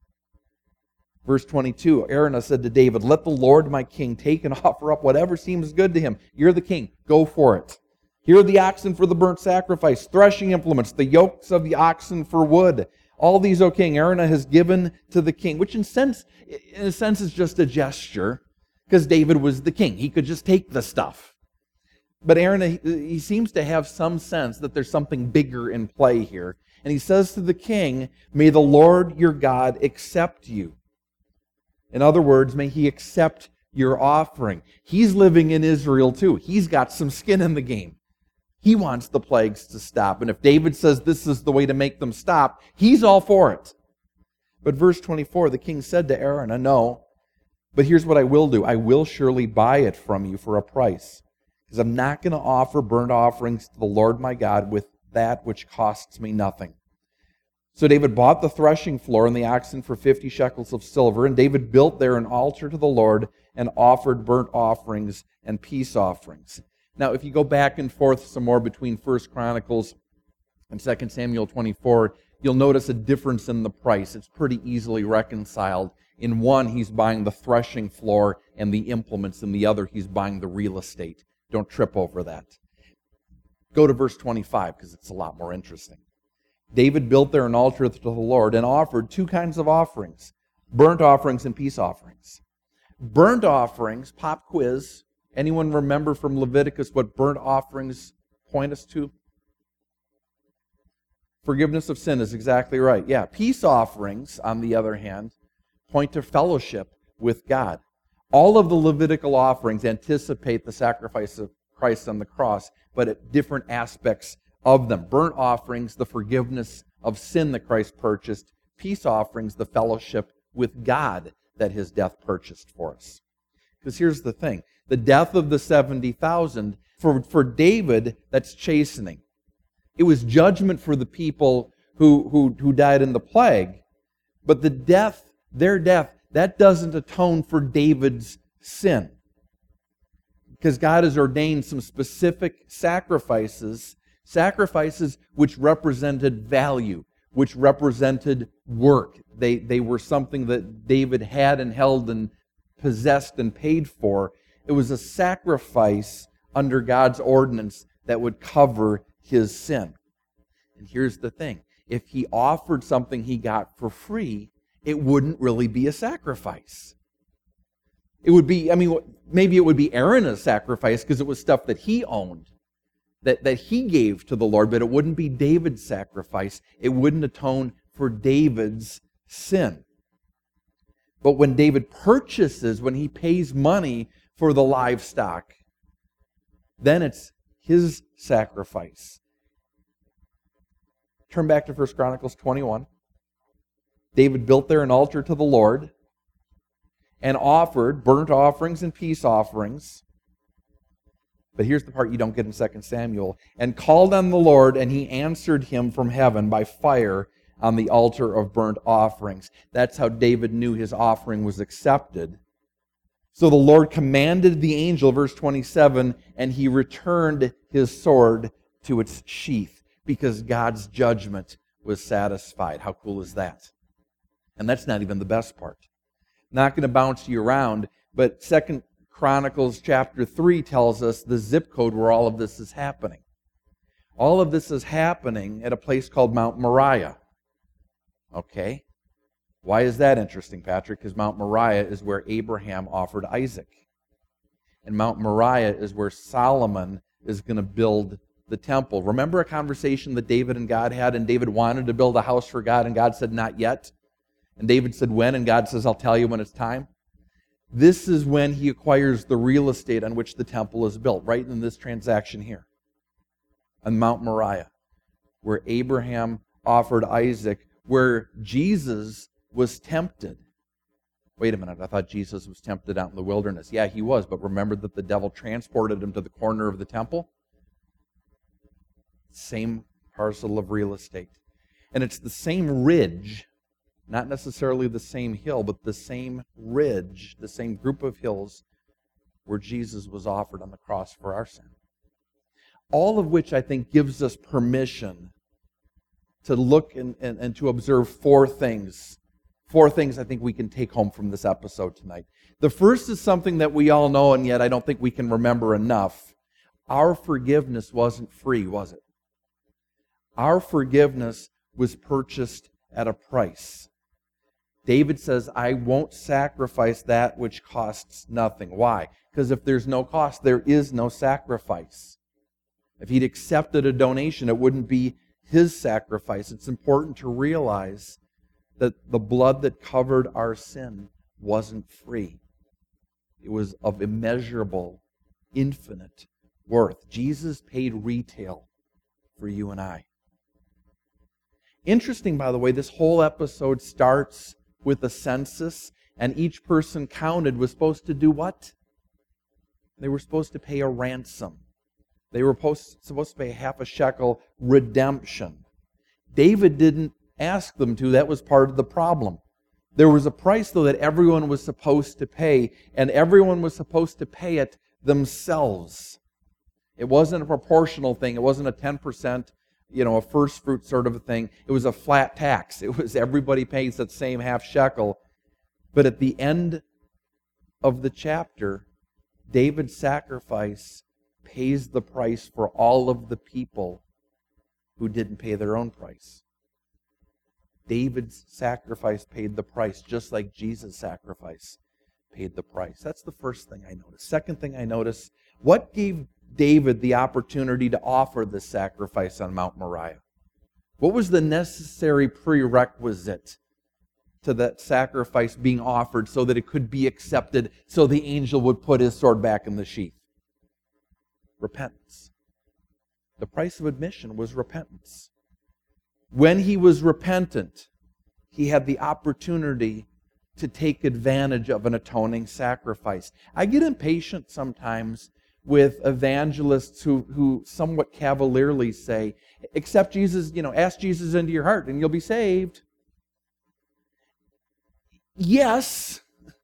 Verse twenty-two, Araunah said to David, let the Lord my king take and offer up whatever seems good to him. You're the king. Go for it. Here are the oxen for the burnt sacrifice, threshing implements, the yokes of the oxen for wood. All these, O king, Araunah has given to the king, which in, sense, in a sense is just a gesture, because David was the king. He could just take the stuff. But Araunah, he seems to have some sense that there's something bigger in play here. And he says to the king, may the Lord your God accept you. In other words, may He accept your offering. He's living in Israel too. He's got some skin in the game. He wants the plagues to stop. And if David says this is the way to make them stop, he's all for it. But verse twenty-four, the king said to Araunah, no, but here's what I will do. I will surely buy it from you for a price, because I'm not going to offer burnt offerings to the Lord my God with that which costs me nothing. So David bought the threshing floor and the oxen for fifty shekels of silver, and David built there an altar to the Lord and offered burnt offerings and peace offerings. Now, if you go back and forth some more between First Chronicles and Second Samuel twenty-four, you'll notice a difference in the price. It's pretty easily reconciled. In one, he's buying the threshing floor and the implements. In the other, he's buying the real estate. Don't trip over that. Go to verse twenty-five, because it's a lot more interesting. David built there an altar to the Lord and offered two kinds of offerings, burnt offerings and peace offerings. Burnt offerings, pop quiz. Anyone remember from Leviticus what burnt offerings point us to? Forgiveness of sin is exactly right. Yeah, peace offerings, on the other hand, point to fellowship with God. All of the Levitical offerings anticipate the sacrifice of Christ on the cross, but at different aspects of them. Burnt offerings, the forgiveness of sin that Christ purchased. Peace offerings, the fellowship with God that his death purchased for us. Because here's the thing. The death of the seventy thousand, for, for David, that's chastening. It was judgment for the people who, who, who died in the plague. But the death, their death, that doesn't atone for David's sin. Because God has ordained some specific sacrifices, sacrifices which represented value, which represented work. They, they were something that David had and held and possessed and paid for. It was a sacrifice under God's ordinance that would cover his sin. And here's the thing. If he offered something he got for free, it wouldn't really be a sacrifice. It would be, I mean, maybe it would be Aaron's sacrifice because it was stuff that he owned, that, that he gave to the Lord, but it wouldn't be David's sacrifice. It wouldn't atone for David's sin. But when David purchases, when he pays money for the livestock, then it's his sacrifice. Turn back to First Chronicles twenty-one. David built there an altar to the Lord and offered burnt offerings and peace offerings. But here's the part you don't get in Second Samuel. And called on the Lord, and he answered him from heaven by fire on the altar of burnt offerings. That's how David knew his offering was accepted. So the Lord commanded the angel, verse twenty-seven, and he returned his sword to its sheath because God's judgment was satisfied. How cool is that? And that's not even the best part. Not going to bounce you around, but Second Chronicles chapter three tells us the zip code where all of this is happening. All of this is happening at a place called Mount Moriah. Okay? Why is that interesting, Patrick? Because Mount Moriah is where Abraham offered Isaac. And Mount Moriah is where Solomon is going to build the temple. Remember a conversation that David and God had, and David wanted to build a house for God, and God said, not yet. And David said, when? And God says, I'll tell you when it's time. This is when he acquires the real estate on which the temple is built, right in this transaction here, on Mount Moriah, where Abraham offered Isaac, where Jesus was tempted. Wait a minute, I thought Jesus was tempted out in the wilderness. Yeah, he was, but remember that the devil transported him to the corner of the temple? Same parcel of real estate. And it's the same ridge, not necessarily the same hill, but the same ridge, the same group of hills where Jesus was offered on the cross for our sin. All of which I think gives us permission to look and, and, and to observe four things. Four things I think we can take home from this episode tonight. The first is something that we all know, and yet I don't think we can remember enough. Our forgiveness wasn't free, was it? Our forgiveness was purchased at a price. David says, I won't sacrifice that which costs nothing. Why? Because if there's no cost, there is no sacrifice. If he'd accepted a donation, it wouldn't be his sacrifice. It's important to realize that the blood that covered our sin wasn't free. It was of immeasurable, infinite worth. Jesus paid retail for you and I. Interesting, by the way, this whole episode starts with a census, and each person counted was supposed to do what? They were supposed to pay a ransom. They were supposed to pay half a shekel redemption. David didn't ask them to. That was part of the problem. There was a price, though, that everyone was supposed to pay, and everyone was supposed to pay it themselves. It wasn't a proportional thing. It wasn't a ten percent, you know, a first fruit sort of a thing. It was a flat tax. It was everybody pays that same half shekel. But at the end of the chapter, David's sacrifice pays the price for all of the people who didn't pay their own price. David's sacrifice paid the price, just like Jesus' sacrifice paid the price. That's the first thing I noticed. Second thing I noticed, what gave David the opportunity to offer this sacrifice on Mount Moriah? What was the necessary prerequisite to that sacrifice being offered so that it could be accepted, so the angel would put his sword back in the sheath? Repentance. The price of admission was repentance. When he was repentant, he had the opportunity to take advantage of an atoning sacrifice. I get impatient sometimes with evangelists who, who somewhat cavalierly say, accept Jesus, you know, ask Jesus into your heart and you'll be saved. Yes,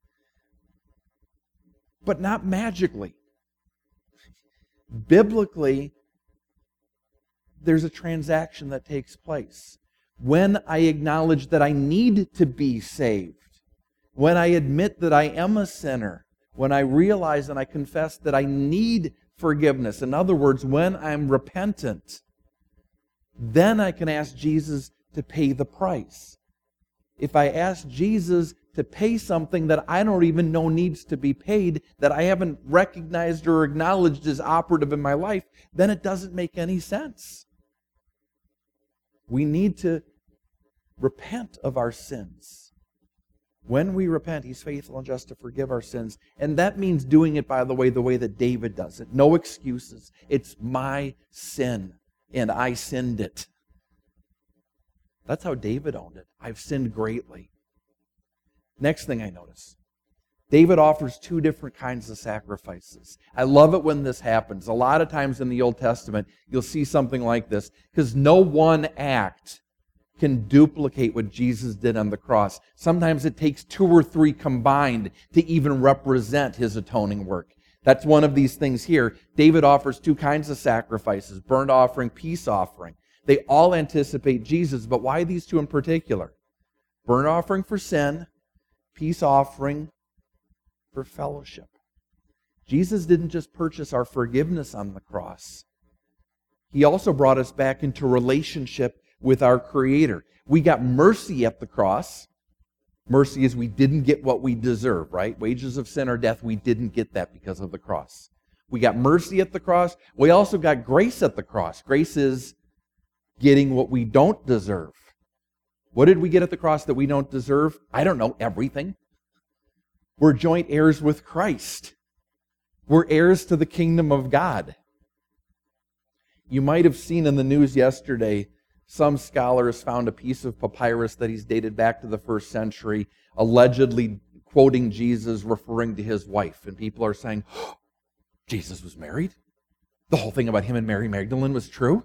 but not magically. Biblically, there's a transaction that takes place. When I acknowledge that I need to be saved, when I admit that I am a sinner, when I realize and I confess that I need forgiveness, in other words, when I'm repentant, then I can ask Jesus to pay the price. If I ask Jesus to pay something that I don't even know needs to be paid, that I haven't recognized or acknowledged as operative in my life, then it doesn't make any sense. We need to repent of our sins. When we repent, He's faithful and just to forgive our sins. And that means doing it, by the way, the way that David does it. No excuses. It's my sin, and I sinned it. That's how David owned it. I've sinned greatly. Next thing I notice, David offers two different kinds of sacrifices. I love it when this happens. A lot of times in the Old Testament, you'll see something like this, because no one act can duplicate what Jesus did on the cross. Sometimes it takes two or three combined to even represent His atoning work. That's one of these things here. David offers two kinds of sacrifices, burnt offering, peace offering. They all anticipate Jesus, but why these two in particular? Burnt offering for sin, peace offering for fellowship. Jesus didn't just purchase our forgiveness on the cross. He also brought us back into relationship with our Creator. We got mercy at the cross. Mercy is we didn't get what we deserve, right? Wages of sin are death. We didn't get that because of the cross. We got mercy at the cross. We also got grace at the cross. Grace is getting what we don't deserve. What did we get at the cross that we don't deserve? I don't know, everything. We're joint heirs with Christ. We're heirs to the kingdom of God. You might have seen in the news yesterday, some scholars found a piece of papyrus that he's dated back to the first century, allegedly quoting Jesus, referring to his wife. And people are saying, oh, Jesus was married? The whole thing about him and Mary Magdalene was true?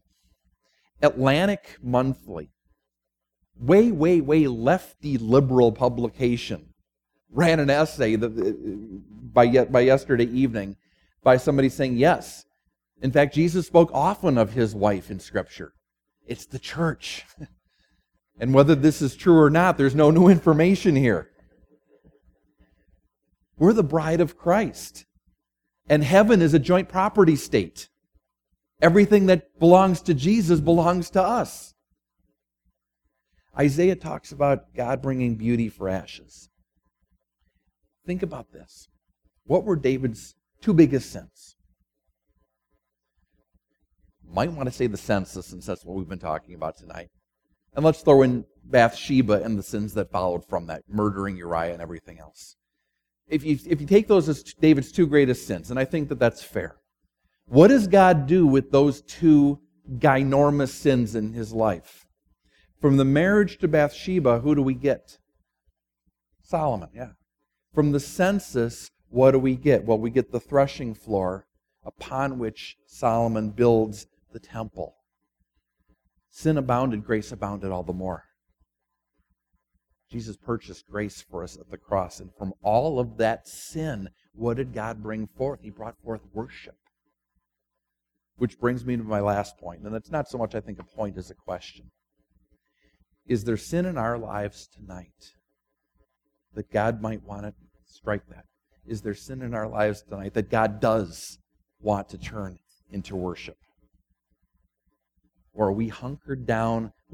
Atlantic Monthly, way, way, way lefty liberal publication, ran an essay that, by, by yesterday evening by somebody saying, yes, in fact, Jesus spoke often of his wife in Scripture. It's the church. And whether this is true or not, there's no new information here. We're the bride of Christ. And heaven is a joint property state. Everything that belongs to Jesus belongs to us. Isaiah talks about God bringing beauty for ashes. Think about this. What were David's two biggest sins? Might want to say the census, since that's what we've been talking about tonight. And let's throw in Bathsheba and the sins that followed from that, murdering Uriah and everything else. If you, if you take those as David's two greatest sins, and I think that that's fair, what does God do with those two ginormous sins in his life? From the marriage to Bathsheba, who do we get? Solomon, yeah. From the census, what do we get? Well, we get the threshing floor upon which Solomon builds the temple. Sin abounded, grace abounded all the more. Jesus purchased grace for us at the cross. And from all of that sin, what did God bring forth? He brought forth worship. Which brings me to my last point, and it's not so much, I think, a point as a question. Is there sin in our lives tonight that God might want to strike that? Is there sin in our lives tonight that God does want to turn into worship? Or are we hunkered down with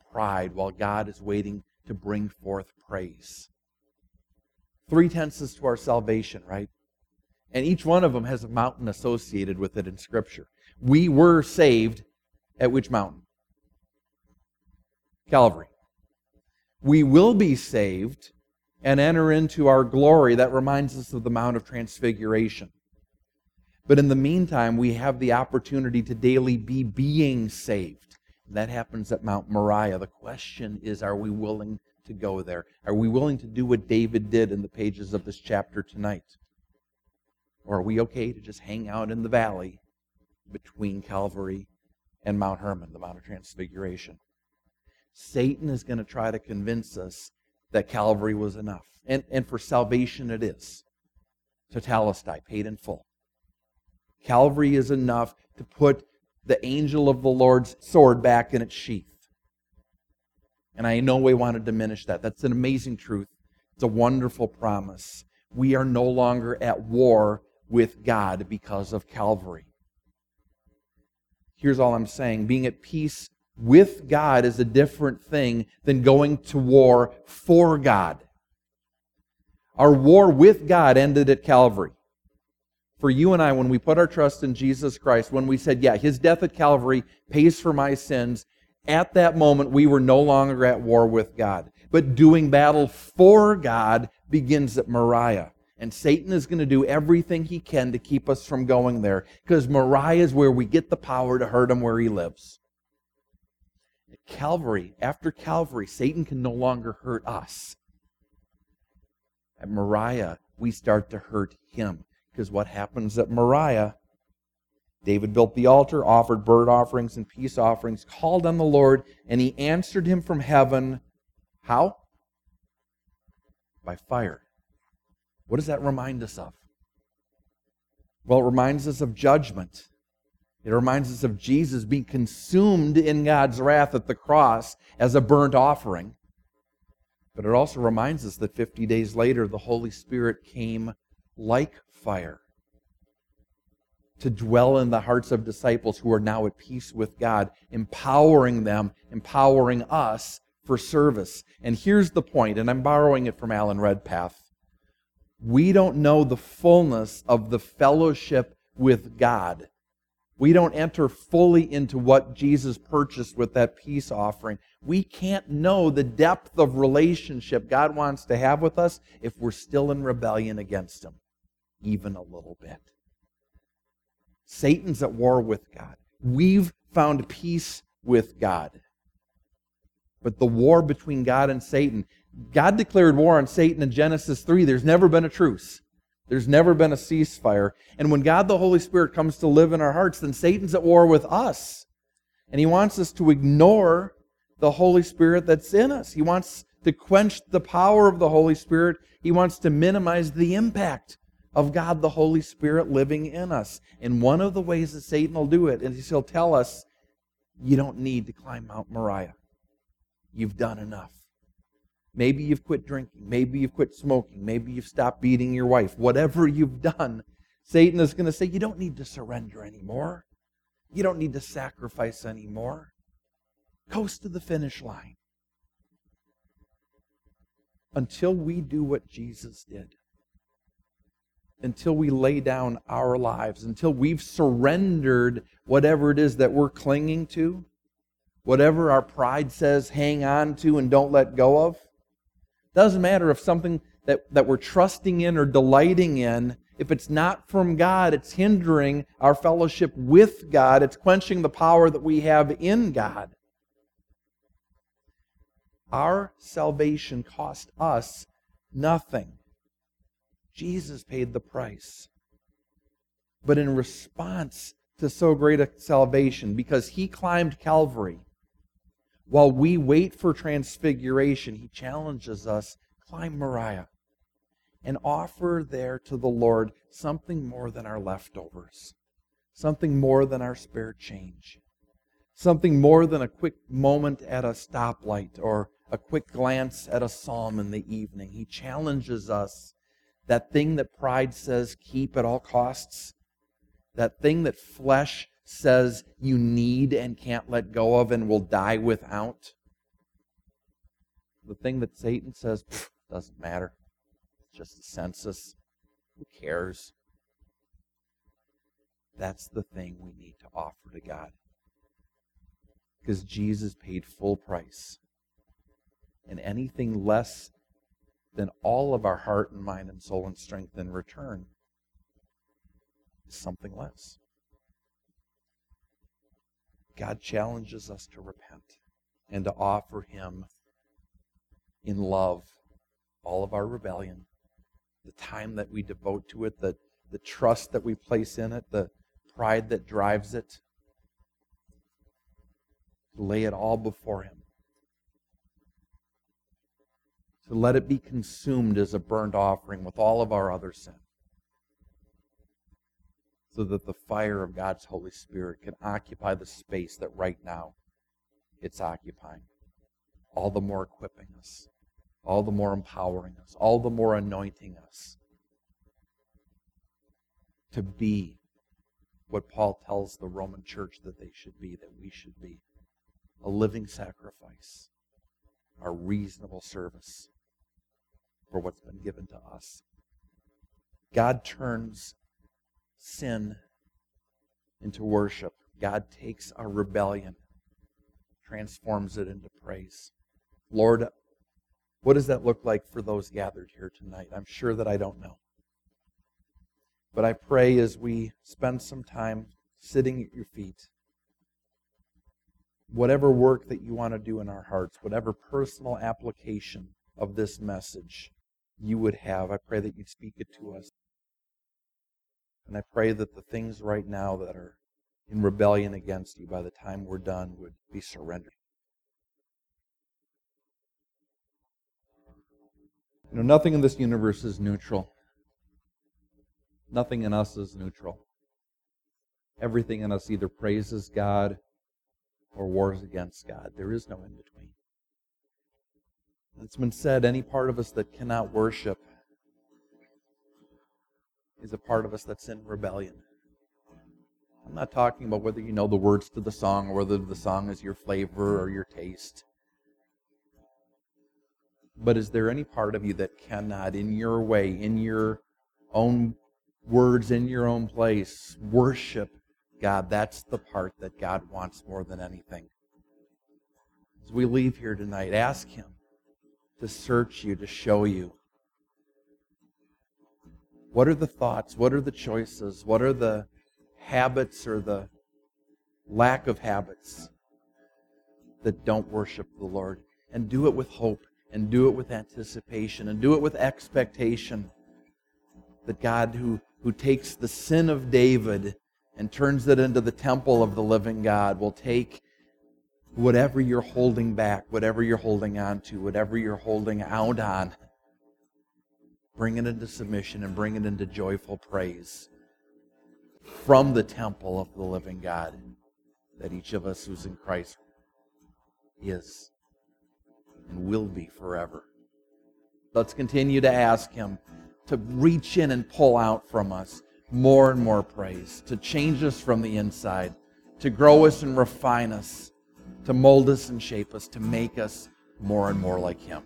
pride while God is waiting to bring forth praise. Three tenses to our salvation, right? And each one of them has a mountain associated with it in Scripture. We were saved at which mountain? Calvary. We will be saved and enter into our glory. That reminds us of the Mount of Transfiguration. But in the meantime, we have the opportunity to daily be being saved. That happens at Mount Moriah. The question is, are we willing to go there? Are we willing to do what David did in the pages of this chapter tonight? Or are we okay to just hang out in the valley between Calvary and Mount Hermon, the Mount of Transfiguration? Satan is going to try to convince us that Calvary was enough. And, and for salvation it is. Tetelestai, paid in full. Calvary is enough to put the angel of the Lord's sword back in its sheath. And I in no way want to diminish that. That's an amazing truth. It's a wonderful promise. We are no longer at war with God because of Calvary. Here's all I'm saying. Being at peace with God is a different thing than going to war for God. Our war with God ended at Calvary. For you and I, when we put our trust in Jesus Christ, when we said, yeah, His death at Calvary pays for my sins, at that moment we were no longer at war with God. But doing battle for God begins at Moriah. And Satan is going to do everything he can to keep us from going there, because Moriah is where we get the power to hurt him where he lives. At Calvary, after Calvary, Satan can no longer hurt us. At Moriah, we start to hurt him. Because what happens at Moriah, David built the altar, offered burnt offerings and peace offerings, called on the Lord, and He answered him from heaven. How? By fire. What does that remind us of? Well, it reminds us of judgment. It reminds us of Jesus being consumed in God's wrath at the cross as a burnt offering. But it also reminds us that fifty days later, the Holy Spirit came like fire to dwell in the hearts of disciples who are now at peace with God, empowering them, empowering us for service. And here's the point, and I'm borrowing it from Alan Redpath. We don't know the fullness of the fellowship with God. We don't enter fully into what Jesus purchased with that peace offering. We can't know the depth of relationship God wants to have with us if we're still in rebellion against Him, even a little bit. Satan's at war with God. We've found peace with God. But the war between God and Satan, God declared war on Satan in Genesis three. There's never been a truce. There's never been a ceasefire. And when God the Holy Spirit comes to live in our hearts, then Satan's at war with us. And he wants us to ignore the Holy Spirit that's in us. He wants to quench the power of the Holy Spirit. He wants to minimize the impact of God the Holy Spirit living in us. And one of the ways that Satan will do it is he'll tell us, you don't need to climb Mount Moriah. You've done enough. Maybe you've quit drinking. Maybe you've quit smoking. Maybe you've stopped beating your wife. Whatever you've done, Satan is going to say, you don't need to surrender anymore. You don't need to sacrifice anymore. Coast to the finish line. Until we do what Jesus did. Until we lay down our lives. Until we've surrendered whatever it is that we're clinging to. Whatever our pride says hang on to and don't let go of. Doesn't matter if something that, that we're trusting in or delighting in, if it's not from God, it's hindering our fellowship with God. It's quenching the power that we have in God. Our salvation cost us nothing. Jesus paid the price. But in response to so great a salvation, because He climbed Calvary, while we wait for transfiguration, He challenges us, climb Moriah and offer there to the Lord something more than our leftovers, something more than our spare change, something more than a quick moment at a stoplight or a quick glance at a psalm in the evening. He challenges us, that thing that pride says keep at all costs, that thing that flesh says you need and can't let go of and will die without. the thing that Satan says, doesn't matter. It's just a census. Who cares? That's the thing we need to offer to God. Because Jesus paid full price. And anything less than all of our heart and mind and soul and strength in return is something less. God challenges us to repent and to offer Him in love all of our rebellion, the time that we devote to it, the, the trust that we place in it, the pride that drives it. To lay it all before Him. To let it be consumed as a burnt offering with all of our other sin. So that the fire of God's Holy Spirit can occupy the space that right now it's occupying. All the more equipping us. All the more empowering us. All the more anointing us. To be what Paul tells the Roman church that they should be, that we should be. A living sacrifice. A reasonable service for what's been given to us. God turns sin into worship. God takes our rebellion, transforms it into praise. Lord, what does that look like for those gathered here tonight? I'm sure that I don't know. But I pray as we spend some time sitting at your feet, whatever work that you want to do in our hearts, whatever personal application of this message you would have, I pray that you'd speak it to us. And I pray that the things right now that are in rebellion against you by the time we're done would be surrendered. You know, nothing in this universe is neutral. Nothing in us is neutral. Everything in us either praises God or wars against God. There is no in-between. It's been said, any part of us that cannot worship is a part of us that's in rebellion. I'm not talking about whether you know the words to the song or whether the song is your flavor or your taste. But is there any part of you that cannot, in your way, in your own words, in your own place, worship God? That's the part that God wants more than anything. As we leave here tonight, ask Him to search you, to show you. What are the thoughts? What are the choices? What are the habits or the lack of habits that don't worship the Lord? And do it with hope, and do it with anticipation, and do it with expectation that God, who, who takes the sin of David and turns it into the temple of the living God, will take whatever you're holding back, whatever you're holding on to, whatever you're holding out on, bring it into submission and bring it into joyful praise from the temple of the living God that each of us who's in Christ is and will be forever. Let's continue to ask Him to reach in and pull out from us more and more praise, to change us from the inside, to grow us and refine us, to mold us and shape us, to make us more and more like Him.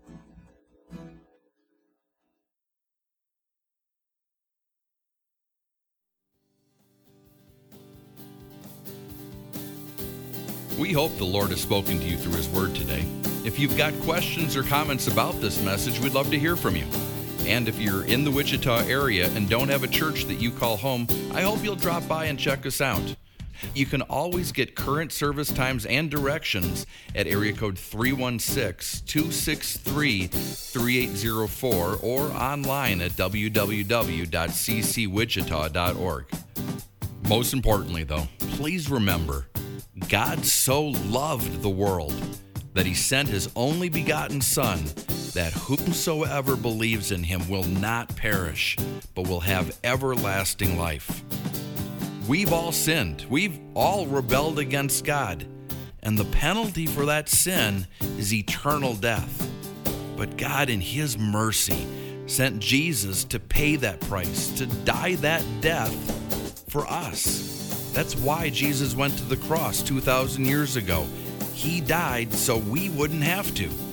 We hope the Lord has spoken to you through His Word today. If you've got questions or comments about this message, we'd love to hear from you. And if you're in the Wichita area and don't have a church that you call home, I hope you'll drop by and check us out. You can always get current service times and directions at area code three one six, two six three, three eight zero four or online at w w w dot c c wichita dot org. Most importantly, though, please remember, God so loved the world that He sent His only begotten Son, that whomsoever believes in Him will not perish, but will have everlasting life. We've all sinned. We've all rebelled against God. And the penalty for that sin is eternal death. But God, in His mercy, sent Jesus to pay that price, to die that death for us. That's why Jesus went to the cross two thousand years ago. He died so we wouldn't have to.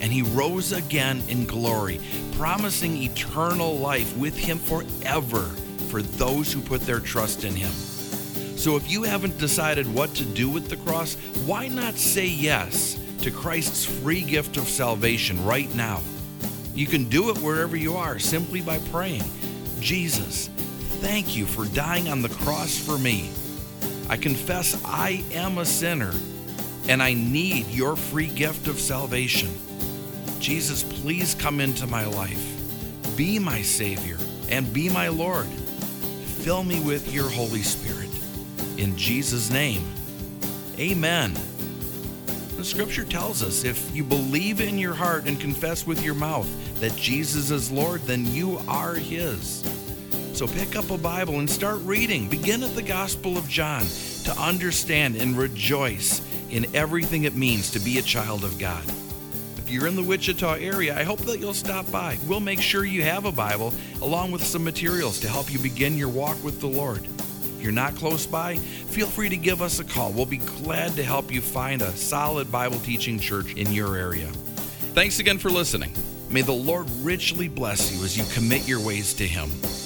and he rose again in glory, promising eternal life with him forever for those who put their trust in him. So if you haven't decided what to do with the cross, why not say yes to Christ's free gift of salvation right now? You can do it wherever you are simply by praying, Jesus, thank you for dying on the cross for me. I confess I am a sinner and I need your free gift of salvation. Jesus, please come into my life. Be my Savior and be my Lord. Fill me with your Holy Spirit. In Jesus' name, amen. The scripture tells us if you believe in your heart and confess with your mouth that Jesus is Lord, then you are his. So pick up a Bible and start reading. Begin at the Gospel of John to understand and rejoice in everything it means to be a child of God. If you're in the Wichita area, I hope that you'll stop by. We'll make sure you have a Bible along with some materials to help you begin your walk with the Lord. If you're not close by, feel free to give us a call. We'll be glad to help you find a solid Bible teaching church in your area. Thanks again for listening. May the Lord richly bless you as you commit your ways to him.